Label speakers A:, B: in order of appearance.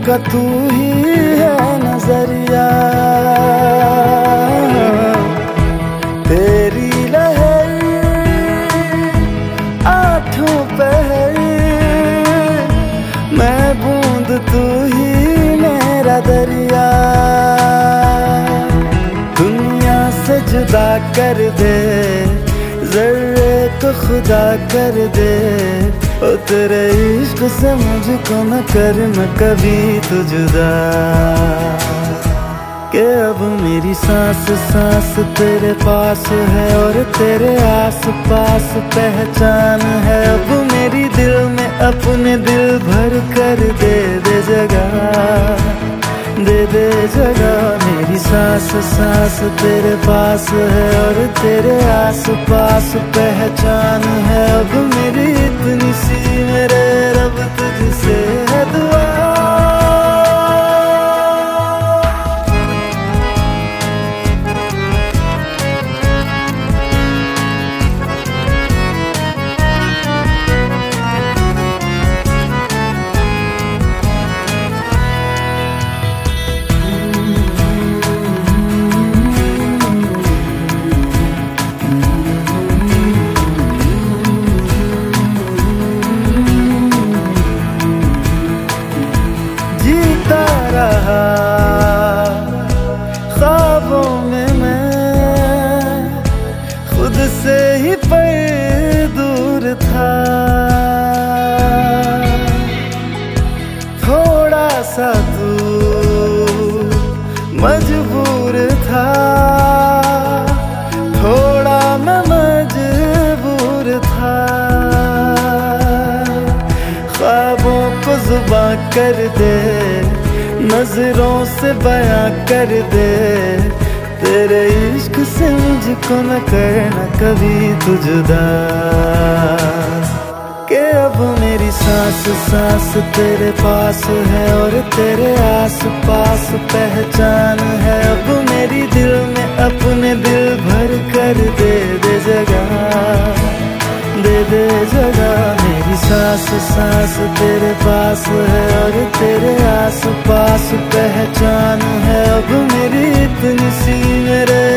A: का तू ही है नजरिया, तेरी लहर आठों पहर, मैं बूंद तू ही मेरा दरिया। दुनिया से जुदा कर दे, ज़र्रे को खुदा कर दे, ओ तेरे इश्क से मुझको न करना कभी तू जुदा। कि अब मेरी सांस सांस तेरे पास है और तेरे आस पास पहचान है। अब मेरी दिल में अपने दिल भर कर दे दे जगह, दे दे जगह। मेरी सांस सांस तेरे पास है और तेरे आस पास पहचान है। अब मेरी इतनी सी मेरे रब तुझसे है दुआ। जीता रहा ख्वाबों में मैं, खुद से ही पर दूर था। थोड़ा सा तू मजबूर था, थोड़ा मैं मजबूर था। ख्वाबों को जुबां कर दे, नजरों से बयां कर दे, तेरे इश्क से मुझको न करना कभी तू जुदा। कि अब मेरी सांस सांस तेरे पास है और तेरे आस पास पहचान है। अब मेरी दिल में अपने दिल भर कर दे दे जगह, दे दे जगह। मेरी सांस सांस तेरे पास है और तेरे आस पास पहचान है। अब मेरी इतनी सी मेरे